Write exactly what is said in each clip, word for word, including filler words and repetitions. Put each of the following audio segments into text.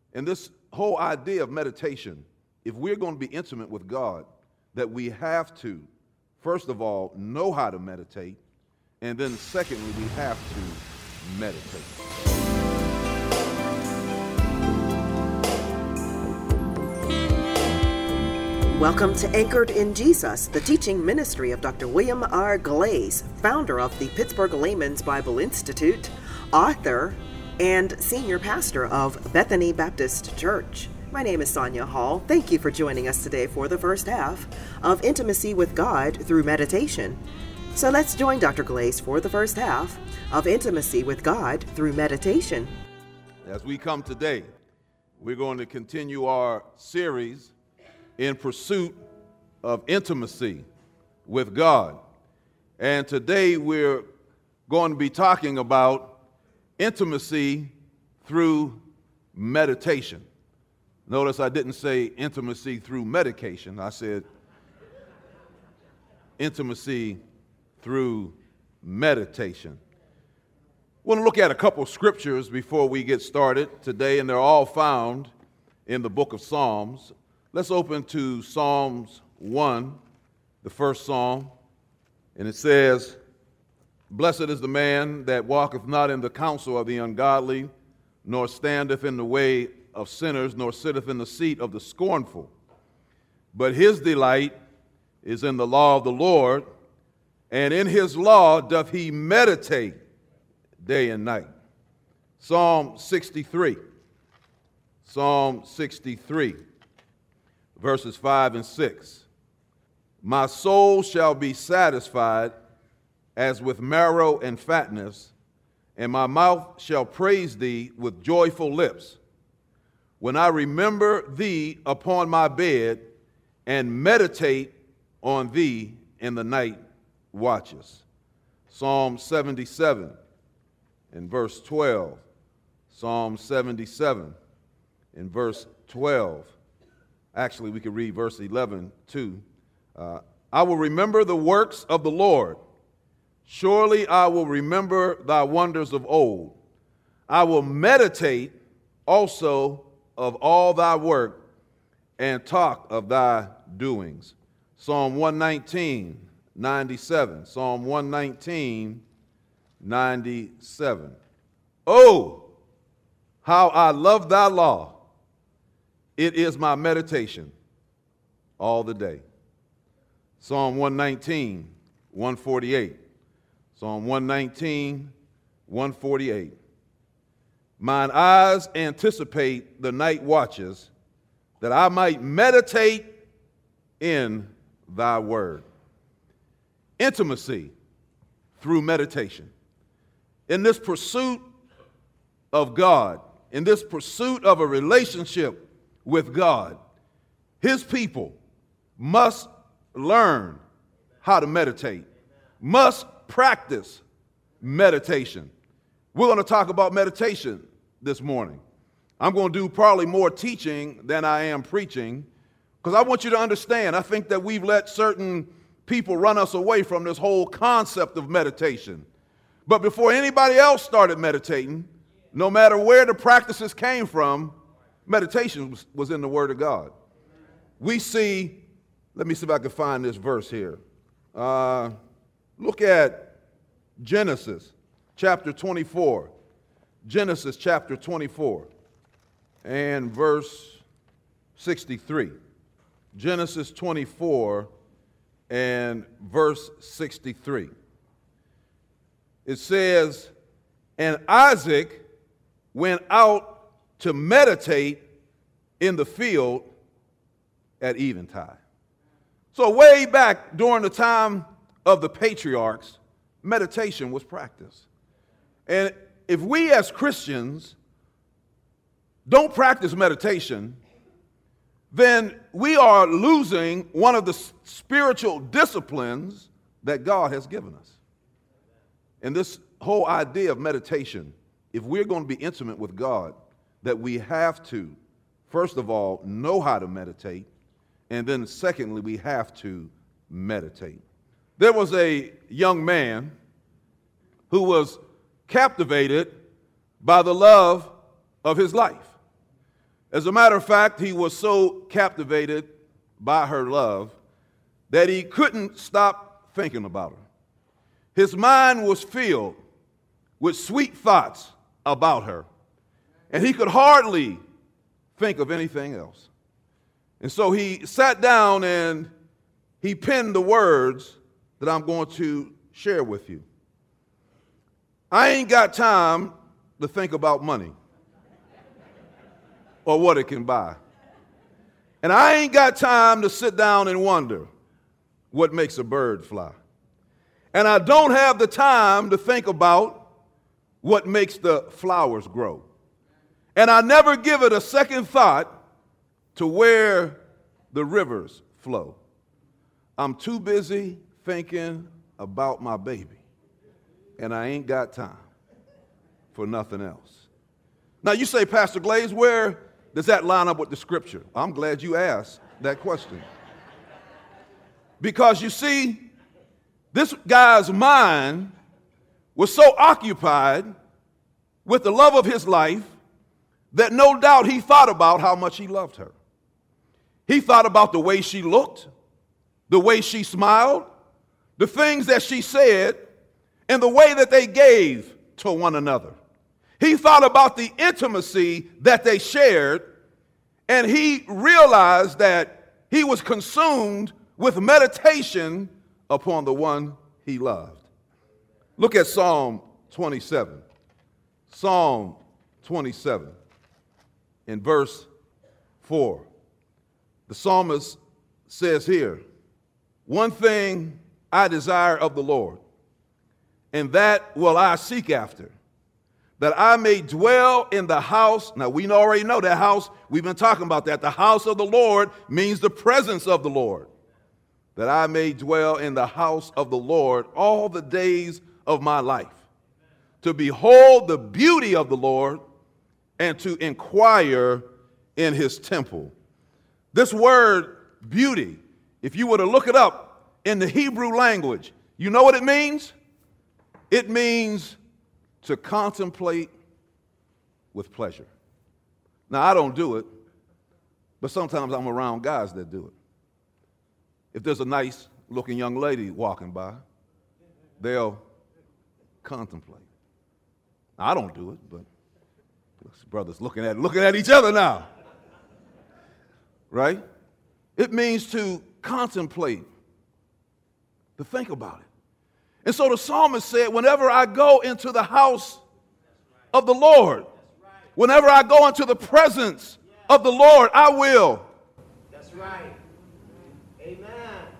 And this whole idea of meditation, if we're going to be intimate with God, that we have to, first of all, know how to meditate, and then secondly, we have to meditate. Welcome to Anchored in Jesus, the teaching ministry of Doctor William R. Glaze, founder of the Pittsburgh Layman's Bible Institute, author, and senior pastor of Bethany Baptist Church. My name is Sonia Hall. Thank you for joining us today for the first half of Intimacy with God through Meditation. So let's join Doctor Glaze for the first half of Intimacy with God through Meditation. As we come today, we're going to continue our series in pursuit of intimacy with God. And today we're going to be talking about intimacy through meditation. Notice I didn't say intimacy through medication. I said intimacy through meditation. I want to look at a couple of scriptures before we get started today, and they're all found in the book of Psalms. Let's open to Psalms one, the first psalm, and it says, "Blessed is the man that walketh not in the counsel of the ungodly, nor standeth in the way of sinners, nor sitteth in the seat of the scornful. But his delight is in the law of the Lord, and in his law doth he meditate day and night." Psalm sixty-three. Psalm sixty-three. Verses five and six. "My soul shall be satisfied as with marrow and fatness, and my mouth shall praise thee with joyful lips, when I remember thee upon my bed and meditate on thee in the night watches." Psalm seventy-seven in verse twelve. Psalm seventy-seven in verse twelve. Actually, we could read verse eleven too. Uh, "I will remember the works of the Lord. Surely I will remember thy wonders of old. I will meditate also of all thy work and talk of thy doings." Psalm one nineteen, ninety-seven. Psalm one nineteen, ninety-seven. "Oh, how I love thy law. It is my meditation all the day." Psalm one nineteen, one forty-eight. Psalm one nineteen, one forty-eight. "Mine eyes anticipate the night watches, that I might meditate in thy word." Intimacy through meditation. In this pursuit of God, in this pursuit of a relationship with God, his people must learn how to meditate, must practice meditation. We're going to talk about meditation this morning. I'm going to do probably more teaching than I am preaching, because I want you to understand, I think that we've let certain people run us away from this whole concept of meditation. But before anybody else started meditating, no matter where the practices came from, meditation was, was in the Word of God. We see, let me see if I can find this verse here. Uh, look at Genesis chapter twenty-four. Genesis chapter twenty-four and verse sixty-three. Genesis twenty-four and verse sixty-three. It says, "And Isaac went out to meditate in the field at eventide." So way back during the time of the patriarchs, meditation was practiced. And if we as Christians don't practice meditation, then we are losing one of the spiritual disciplines that God has given us. And this whole idea of meditation, if we're going to be intimate with God, that we have to, first of all, know how to meditate, and then secondly, we have to meditate. There was a young man who was captivated by the love of his life. As a matter of fact, he was so captivated by her love that he couldn't stop thinking about her. His mind was filled with sweet thoughts about her, and he could hardly think of anything else. And so he sat down and he penned the words that I'm going to share with you. I ain't got time to think about money or what it can buy. And I ain't got time to sit down and wonder what makes a bird fly. And I don't have the time to think about what makes the flowers grow. And I never give it a second thought to where the rivers flow. I'm too busy thinking about my baby, and I ain't got time for nothing else. Now you say, Pastor Glaze, where does that line up with the scripture? I'm glad you asked that question. Because you see, this guy's mind was so occupied with the love of his life that no doubt he thought about how much he loved her. He thought about the way she looked, the way she smiled, the things that she said, and the way that they gave to one another. He thought about the intimacy that they shared, and he realized that he was consumed with meditation upon the one he loved. Look at Psalm twenty-seven. Psalm twenty-seven, in verse four. The psalmist says here, "One thing I desire of the Lord, and that will I seek after, that I may dwell in the house." Now, we already know that house. We've been talking about that. The house of the Lord means the presence of the Lord. "That I may dwell in the house of the Lord all the days of my life, to behold the beauty of the Lord and to inquire in his temple." This word beauty, if you were to look it up in the Hebrew language, you know what it means? It means to contemplate with pleasure. Now, I don't do it, but sometimes I'm around guys that do it. If there's a nice looking young lady walking by, they'll contemplate. Now, I don't do it, but brothers looking at looking at each other now. Right? It means to contemplate, to think about it. And so the psalmist said, whenever I go into the house of the Lord, whenever I go into the presence of the Lord, I will. That's right. Amen.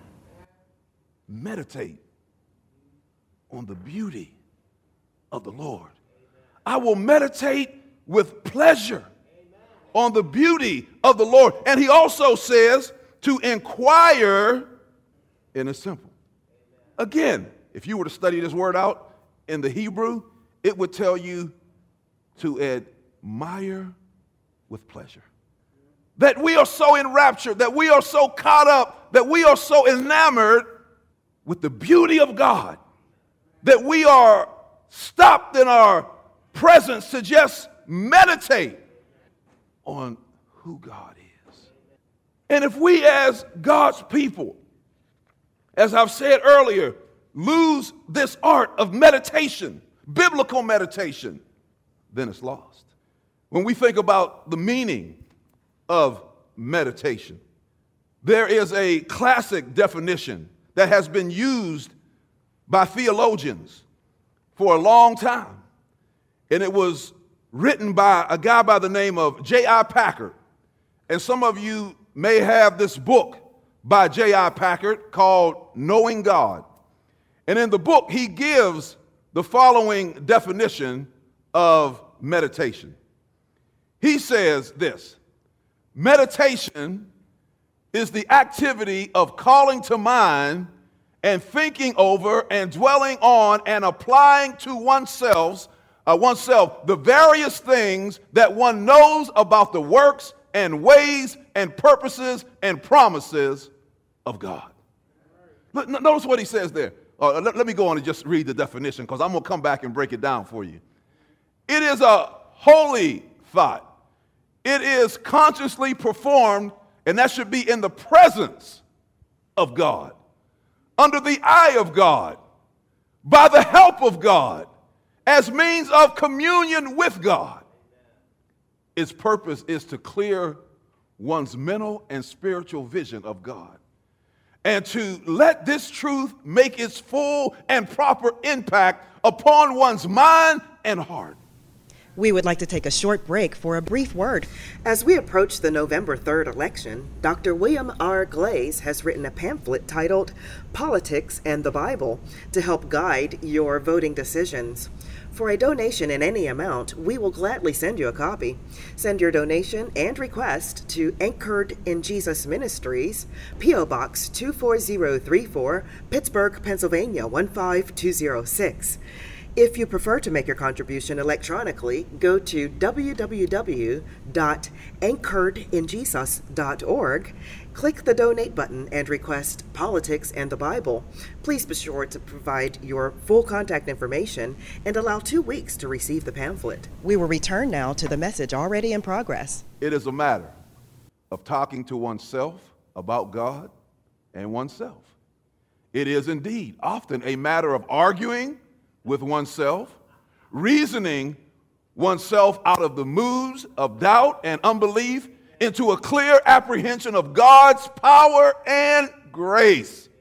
Meditate on the beauty of the Lord. I will meditate with pleasure on the beauty of the Lord. And he also says to inquire in his temple. Again, if you were to study this word out in the Hebrew, it would tell you to admire with pleasure. That we are so enraptured, that we are so caught up, that we are so enamored with the beauty of God, that we are stopped in our presence to just meditate on who God is. And if we as God's people, as I've said earlier, lose this art of meditation, biblical meditation, then it's lost. When we think about the meaning of meditation, there is a classic definition that has been used by theologians for a long time. And it was written by a guy by the name of J I Packer. And some of you may have this book by J I Packer called Knowing God. And in the book, he gives the following definition of meditation. He says this: meditation is the activity of calling to mind and thinking over and dwelling on and applying to oneself Uh, oneself the various things that one knows about the works and ways and purposes and promises of God. Look, notice what he says there. Uh, let, let me go on and just read the definition, because I'm going to come back and break it down for you. It is a holy thought It is consciously performed, and that should be in the presence of God, under the eye of God, by the help of God, as means of communion with God. Its purpose is to clear one's mental and spiritual vision of God, and to let this truth make its full and proper impact upon one's mind and heart. We would like to take a short break for a brief word. As we approach the November third election, Doctor William R. Glaze has written a pamphlet titled Politics and the Bible to help guide your voting decisions. For a donation in any amount, we will gladly send you a copy. Send your donation and request to Anchored in Jesus Ministries, P O Box two four zero three four, Pittsburgh, Pennsylvania one five two zero six. If you prefer to make your contribution electronically, go to w w w dot anchored in jesus dot org, click the donate button, and request Politics and the Bible. Please be sure to provide your full contact information and allow two weeks to receive the pamphlet. We will return now to the message already in progress. It is a matter of talking to oneself about God and oneself. It is indeed often a matter of arguing with oneself, reasoning oneself out of the moods of doubt and unbelief into a clear apprehension of God's power and grace.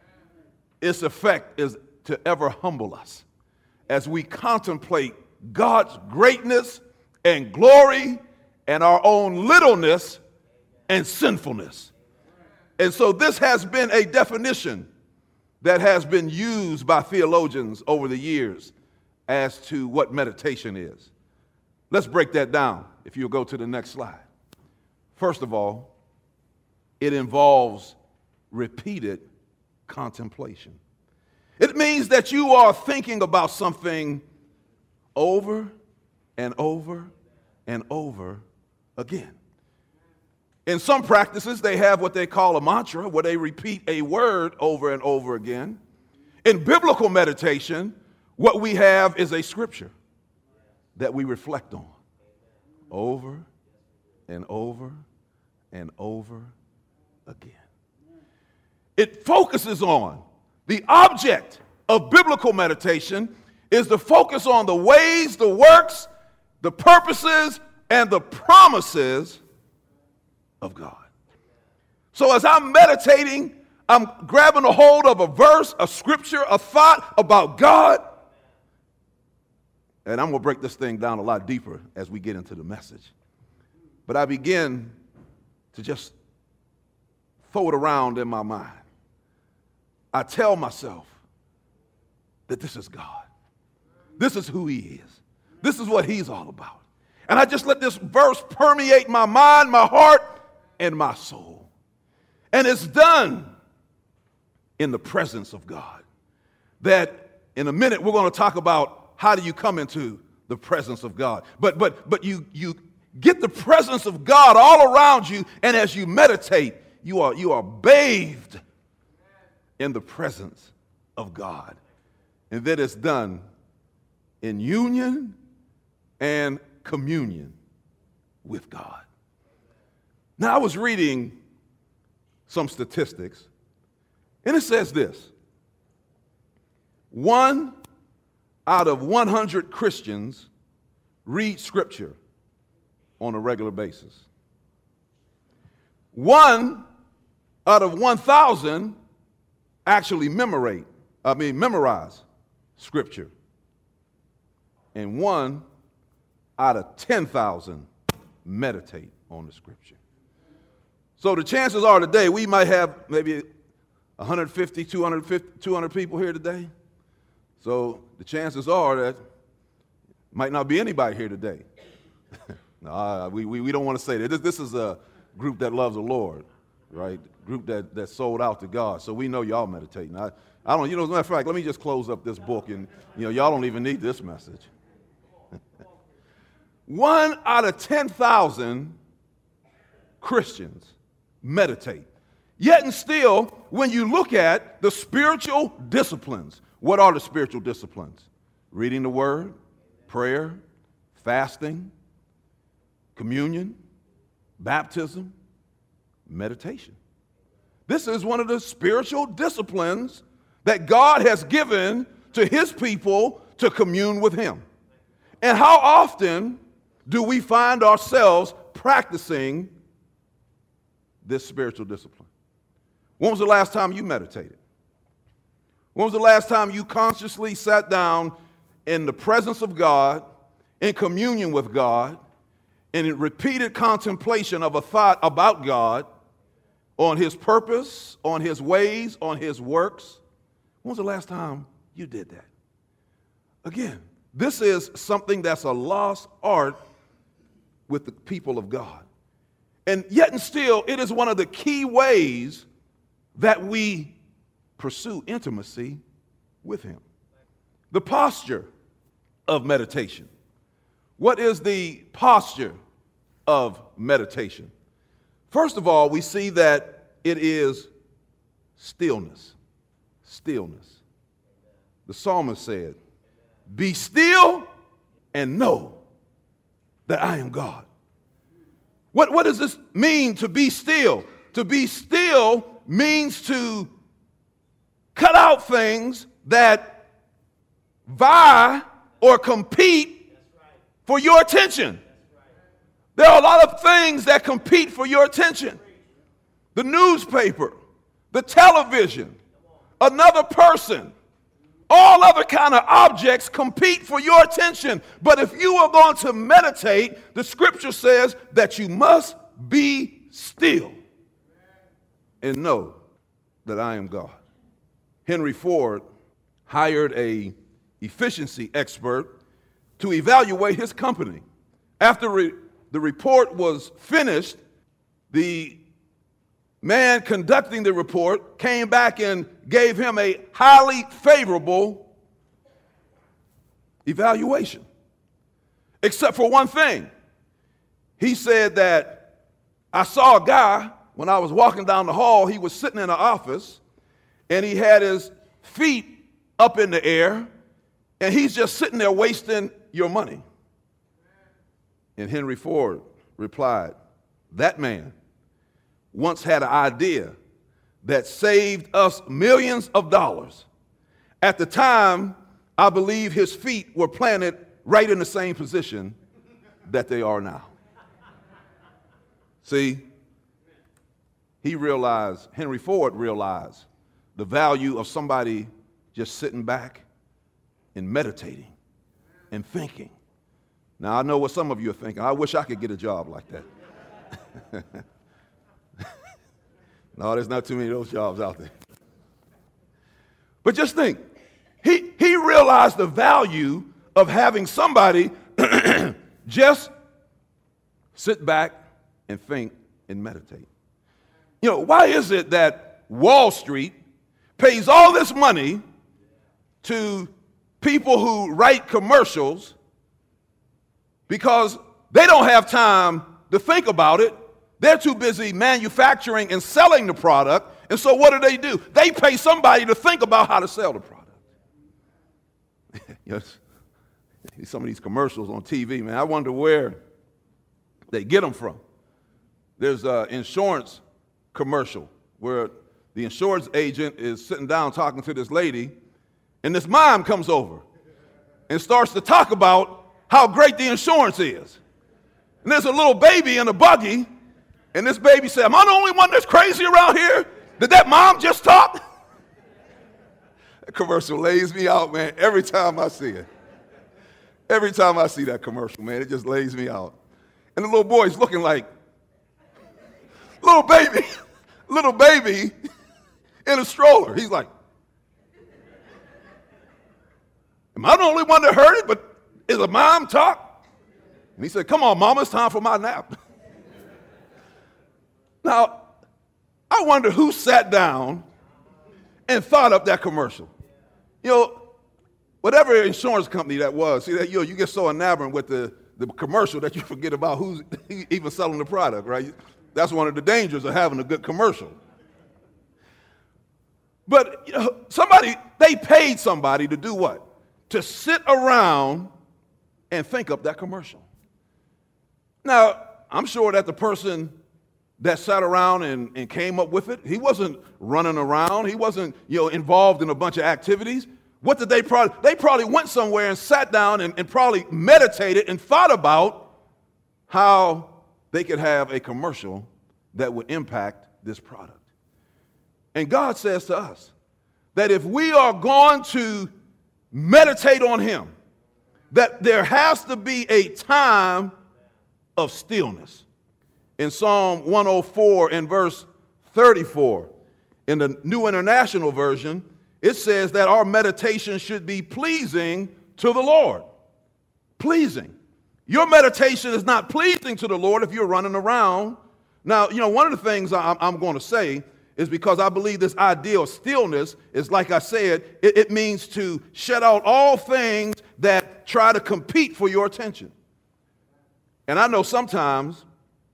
Its effect is to ever humble us as we contemplate God's greatness and glory and our own littleness and sinfulness. And so this has been a definition that has been used by theologians over the years as to what meditation is. Let's break that down if you'll go to the next slide. First of all, it involves repeated contemplation. It means that you are thinking about something over and over and over again. In some practices, they have what they call a mantra, where they repeat a word over and over again. In biblical meditation, what we have is a scripture that we reflect on over and over and over again. It focuses on, the object of biblical meditation is to focus on the ways, the works, the purposes, and the promises of God. So as I'm meditating, I'm grabbing a hold of a verse, a scripture, a thought about God. And I'm going to break this thing down a lot deeper as we get into the message. But I begin to just throw it around in my mind. I tell myself that this is God. This is who he is. This is what he's all about. And I just let this verse permeate my mind, my heart, and my soul. And it's done in the presence of God. That in a minute we're going to talk about how do you come into the presence of God. But but but you you get the presence of God all around you, and as you meditate, you are you are bathed in the presence of God. And that is done in union and communion with God. Now, I was reading some statistics, and it says this: one out of one hundred Christians read Scripture on a regular basis. One out of one thousand actually memorate, I mean, memorize Scripture. And one out of ten thousand meditate on the Scripture. So the chances are today we might have maybe one hundred fifty, two hundred fifty, two hundred people here today. So the chances are that might not be anybody here today. no, uh, we, we, we don't want to say that. This, this is a group that loves the Lord, right? Group that, that sold out to God. So we know y'all meditating. I, I don't, you know, as a matter of fact, let me just close up this book and, you know, y'all don't even need this message. One out of ten thousand Christians meditate. Yet and still, when you look at the spiritual disciplines, what are the spiritual disciplines? Reading the Word, prayer, fasting, communion, baptism, meditation. This is one of the spiritual disciplines that God has given to his people to commune with him. And how often do we find ourselves practicing this spiritual discipline? When was the last time you meditated? When was the last time you consciously sat down in the presence of God, in communion with God, in repeated contemplation of a thought about God, on his purpose, on his ways, on his works? When was the last time you did that? Again, this is something that's a lost art with the people of God. And yet and still, it is one of the key ways that we pursue intimacy with him. The posture of meditation. What is the posture of meditation? First of all, we see that it is stillness. Stillness. The psalmist said, "Be still and know that I am God." What, what does this mean, to be still? To be still means to cut out things that vie or compete for your attention. There are a lot of things that compete for your attention. The newspaper, the television, another person, all other kind of objects compete for your attention. But if you are going to meditate, the scripture says that you must be still and know that I am God. Henry Ford hired a efficiency expert to evaluate his company. After re- the report was finished, the man conducting the report came back and gave him a highly favorable evaluation, except for one thing. He said that, "I saw a guy when I was walking down the hall. He was sitting in an office and he had his feet up in the air and he's just sitting there wasting your money." And Henry Ford replied, "That man once had an idea that saved us millions of dollars. At the time, I believe his feet were planted right in the same position that they are now." See, he realized, Henry Ford realized the value of somebody just sitting back and meditating and thinking. Now, I know what some of you are thinking. I wish I could get a job like that. No, there's not too many of those jobs out there. But just think, he, he realized the value of having somebody just sit back and think and meditate. You know, why is it that Wall Street pays all this money to people who write commercials because they don't have time to think about it? They're too busy manufacturing and selling the product. And so what do they do? They pay somebody to think about how to sell the product. Yes. Some of these commercials on T V, man, I wonder where they get them from. There's an insurance commercial where the insurance agent is sitting down talking to this lady, and this mom comes over and starts to talk about how great the insurance is. And there's a little baby in a buggy, and this baby said, "Am I the only one that's crazy around here? Did that mom just talk?" That commercial lays me out, man, every time I see it. Every time I see that commercial, man, it just lays me out. And the little boy's looking like, little baby, little baby in a stroller. He's like, "Am I the only one that heard it? But is a mom talk?" And he said, "Come on, Mama, it's time for my nap." Now, I wonder who sat down and thought up that commercial. You know, whatever insurance company that was, see that you know, you get so enamored with the, the commercial that you forget about who's even selling the product, right? That's one of the dangers of having a good commercial. But you know, somebody, they paid somebody to do what? To sit around and think up that commercial. Now, I'm sure that the person that sat around and, and came up with it, he wasn't running around. He wasn't, you know, involved in a bunch of activities. What did they probably, they probably went somewhere and sat down and, and probably meditated and thought about how they could have a commercial that would impact this product. And God says to us that if we are going to meditate on him, that there has to be a time of stillness. In Psalm one oh four and verse thirty-four, in the New International Version, it says that our meditation should be pleasing to the Lord. Pleasing. Your meditation is not pleasing to the Lord if you're running around. Now, you know, one of the things I'm, I'm going to say is because I believe this idea of stillness is, like I said, it, it means to shut out all things that try to compete for your attention. And I know sometimes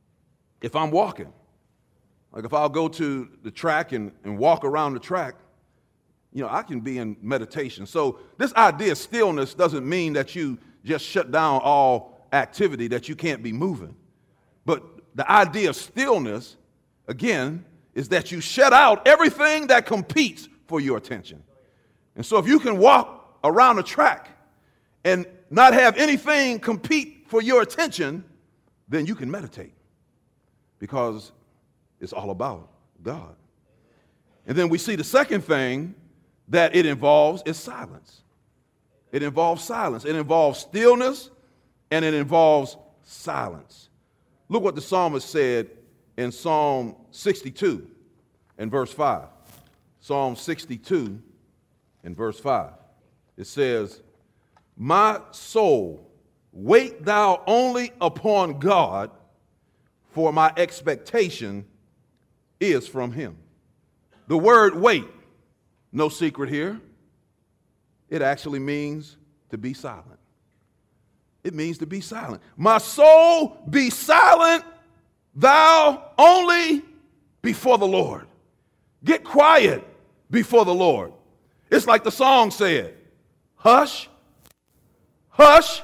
if I'm walking, like if I'll go to the track and, and walk around the track, you know, I can be in meditation. So this idea of stillness doesn't mean that you just shut down all activity, that you can't be moving. But the idea of stillness, again, is that you shut out everything that competes for your attention. And so if you can walk around the track and not have anything compete for your attention, then you can meditate because it's all about God. And then we see the second thing that it involves is silence. It involves silence. It involves stillness, and it involves silence. Look what the psalmist said in Psalm sixty-two and verse five. Psalm sixty-two and verse five. It says, "My soul, wait thou only upon God, for my expectation is from him." The word wait, no secret here, it actually means to be silent. It means to be silent. My soul, be silent, thou only before the Lord. Get quiet before the Lord. It's like the song said, hush, hush,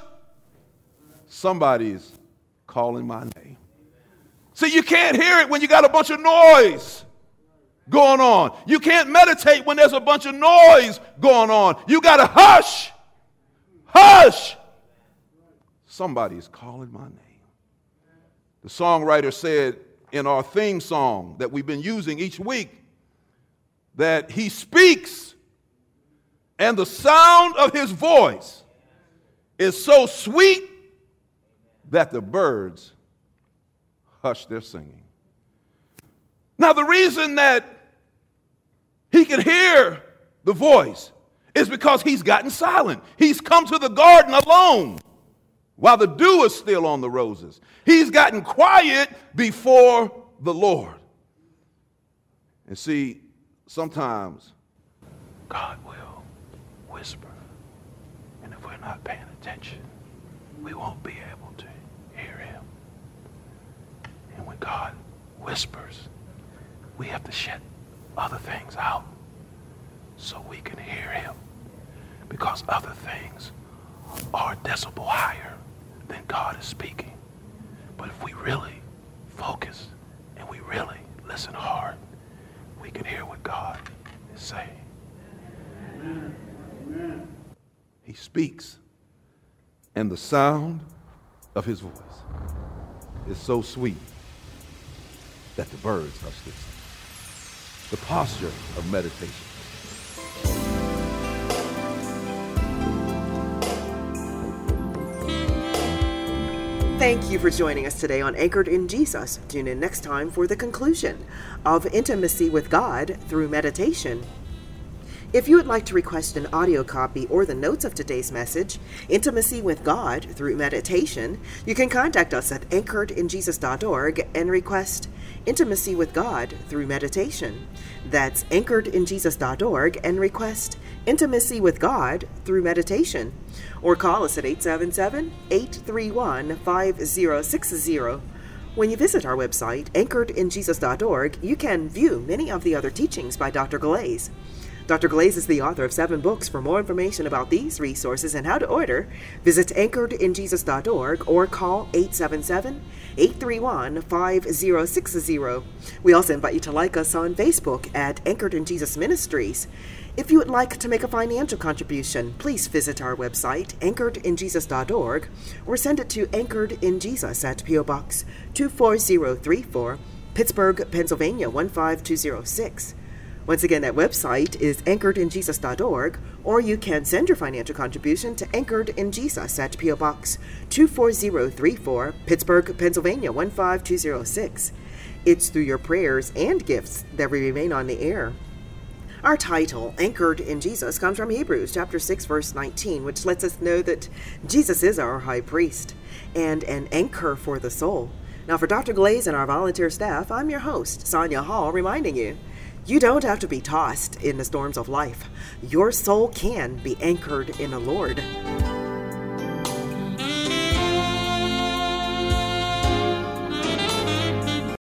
somebody's calling my name. See, you can't hear it when you got a bunch of noise going on. You can't meditate when there's a bunch of noise going on. You got to hush, hush. Somebody's calling my name. The songwriter said in our theme song that we've been using each week that he speaks and the sound of his voice is so sweet that the birds hush their singing. Now, the reason that he can hear the voice is because he's gotten silent. He's come to the garden alone while the dew is still on the roses. He's gotten quiet before the Lord. And see, sometimes God will whisper, and if we're not paying attention, we won't be able to hear him. And when God whispers, we have to shut other things out so we can hear him, because other things are a decibel higher than God is speaking. But if we really focus and we really listen hard, we can hear what God is saying. Amen. Amen. He speaks, and the sound of his voice is so sweet that the birds hush their singing. The posture of meditation. Thank you for joining us today on Anchored in Jesus. Tune in next time for the conclusion of Intimacy with God through Meditation. If you would like to request an audio copy or the notes of today's message, Intimacy with God through Meditation, you can contact us at anchored in jesus dot org and request Intimacy with God through Meditation. That's anchored in jesus dot org and request Intimacy with God through Meditation. Or call us at eight seven seven, eight three one, five zero six zero. When you visit our website, anchored in jesus dot org, you can view many of the other teachings by Doctor Glaze. Doctor Glaze is the author of seven books. For more information about these resources and how to order, visit anchored in jesus dot org or call eight seven seven, eight three one, five zero six zero. We also invite you to like us on Facebook at Anchored in Jesus Ministries. If you would like to make a financial contribution, please visit our website, anchored in jesus dot org, or send it to Anchored in Jesus at P O Box two four zero three four, Pittsburgh, Pennsylvania one five two zero six. Once again, that website is anchored in jesus dot org, or you can send your financial contribution to Anchored in Jesus at P O Box two four zero three four, Pittsburgh, Pennsylvania one five two zero six. It's through your prayers and gifts that we remain on the air. Our title, Anchored in Jesus, comes from Hebrews chapter six, verse nineteen, which lets us know that Jesus is our high priest and an anchor for the soul. Now, for Doctor Glaze and our volunteer staff, I'm your host, Sonia Hall, reminding you, you don't have to be tossed in the storms of life. Your soul can be anchored in the Lord.